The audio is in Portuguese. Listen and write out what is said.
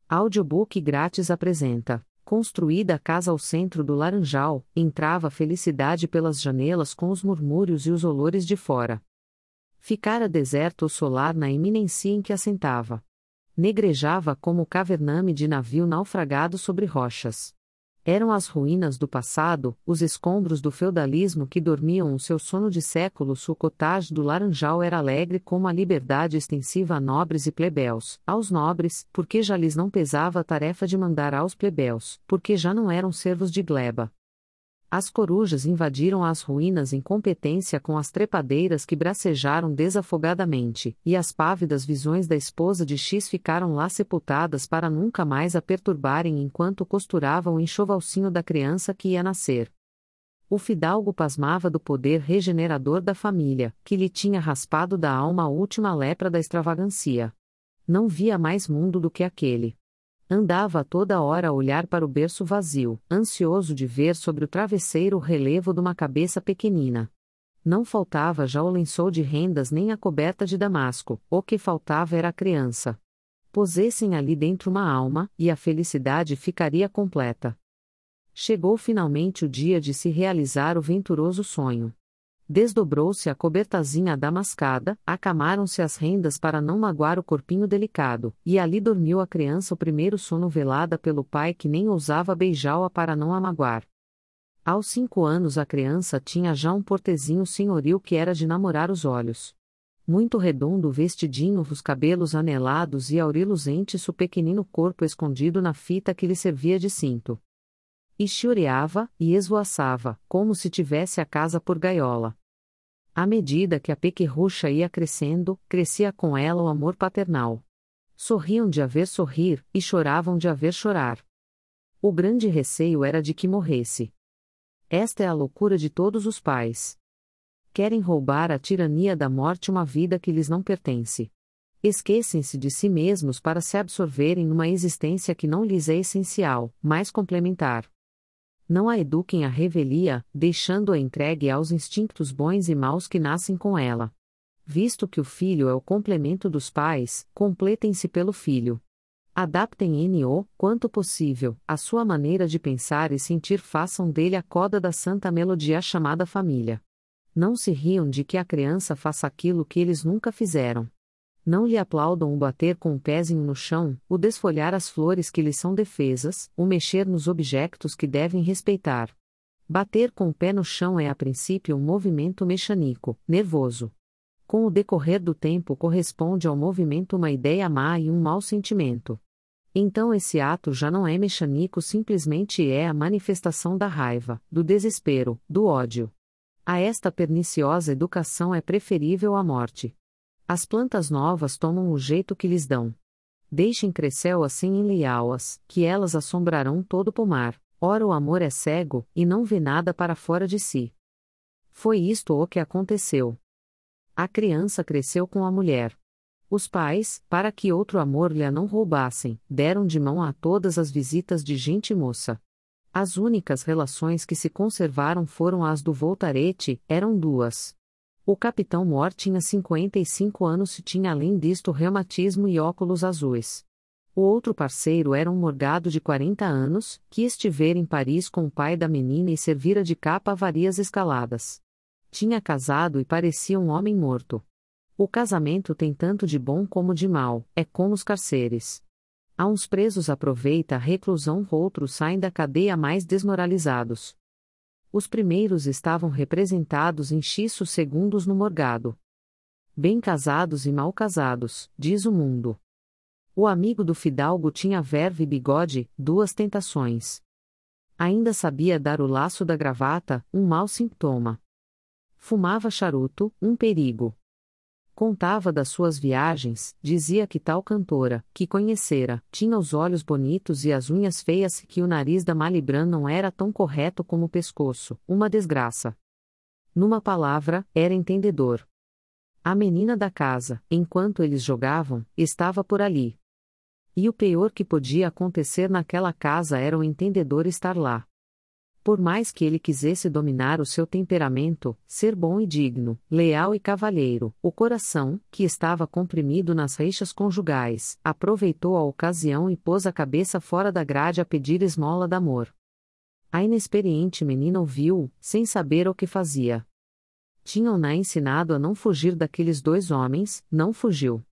Audiobook grátis apresenta: construída a casa ao centro do laranjal, entrava a felicidade pelas janelas com os murmúrios e os olores de fora. Ficara deserto o solar na eminência em que assentava. Negrejava como o cavername de navio naufragado sobre rochas. Eram as ruínas do passado, os escombros do feudalismo que dormiam o seu sono de séculos. O cottage do laranjal era alegre como a liberdade extensiva a nobres e plebeus, aos nobres, porque já lhes não pesava a tarefa de mandar aos plebeus, porque já não eram servos de gleba. As corujas invadiram as ruínas em competência com as trepadeiras que bracejaram desafogadamente, e as pávidas visões da esposa de X ficaram lá sepultadas para nunca mais a perturbarem enquanto costurava o enxovalzinho da criança que ia nascer. O fidalgo pasmava do poder regenerador da família, que lhe tinha raspado da alma a última lepra da extravagância. Não via mais mundo do que aquele. Andava a toda hora a olhar para o berço vazio, ansioso de ver sobre o travesseiro o relevo de uma cabeça pequenina. Não faltava já o lençol de rendas nem a coberta de damasco, o que faltava era a criança. Pusessem ali dentro uma alma, e a felicidade ficaria completa. Chegou finalmente o dia de se realizar o venturoso sonho. Desdobrou-se a cobertazinha damascada, acamaram-se as rendas para não magoar o corpinho delicado, e ali dormiu a criança o primeiro sono velada pelo pai que nem ousava beijá-la para não a magoar. Aos 5 anos a criança tinha já um portezinho senhoril que era de namorar os olhos. Muito redondo o vestidinho, os cabelos anelados e aureluzentes o pequenino corpo escondido na fita que lhe servia de cinto. E chioreava, e esvoaçava, como se tivesse a casa por gaiola. À medida que a pequerrucha ia crescendo, crescia com ela o amor paternal. Sorriam de a ver sorrir, e choravam de a ver chorar. O grande receio era de que morresse. Esta é a loucura de todos os pais. Querem roubar à tirania da morte uma vida que lhes não pertence. Esquecem-se de si mesmos para se absorverem numa existência que não lhes é essencial, mas complementar. Não a eduquem à revelia, deixando-a entregue aos instintos bons e maus que nascem com ela. Visto que o filho é o complemento dos pais, completem-se pelo filho. Adaptem-no, quanto possível, à sua maneira de pensar e sentir, façam dele a coda da santa melodia chamada família. Não se riam de que a criança faça aquilo que eles nunca fizeram. Não lhe aplaudam o bater com o pezinho no chão, o desfolhar as flores que lhes são defesas, o mexer nos objetos que devem respeitar. Bater com o pé no chão é a princípio um movimento mecânico, nervoso. Com o decorrer do tempo corresponde ao movimento uma ideia má e um mau sentimento. Então esse ato já não é mecânico, simplesmente é a manifestação da raiva, do desespero, do ódio. A esta perniciosa educação é preferível a morte. As plantas novas tomam o jeito que lhes dão. Deixem crescer assim enleá-las, que elas assombrarão todo o pomar. Ora o amor é cego, e não vê nada para fora de si. Foi isto o que aconteceu. A criança cresceu com a mulher. Os pais, para que outro amor lhe a não roubassem, deram de mão a todas as visitas de gente moça. As únicas relações que se conservaram foram as do Voltarete, eram 2. O capitão Mor tinha 55 anos e tinha além disto reumatismo e óculos azuis. O outro parceiro era um morgado de 40 anos, que estivera em Paris com o pai da menina e servira de capa a várias escaladas. Tinha casado e parecia um homem morto. O casamento tem tanto de bom como de mal, é como os cárceres. A uns presos aproveita a reclusão, outros saem da cadeia mais desmoralizados. Os primeiros estavam representados em X segundos no morgado. Bem casados e mal casados, diz o mundo. O amigo do fidalgo tinha verve e bigode, 2 tentações. Ainda sabia dar o laço da gravata, um mau sintoma. Fumava charuto, um perigo. Contava das suas viagens, dizia que tal cantora, que conhecera, tinha os olhos bonitos e as unhas feias, que o nariz da Malibran não era tão correto como o pescoço, uma desgraça. Numa palavra, era entendedor. A menina da casa, enquanto eles jogavam, estava por ali. E o pior que podia acontecer naquela casa era o entendedor estar lá. Por mais que ele quisesse dominar o seu temperamento, ser bom e digno, leal e cavalheiro, o coração, que estava comprimido nas reixas conjugais, aproveitou a ocasião e pôs a cabeça fora da grade a pedir esmola de amor. A inexperiente menina ouviu, sem saber o que fazia. Tinham-na ensinado a não fugir daqueles dois homens, não fugiu.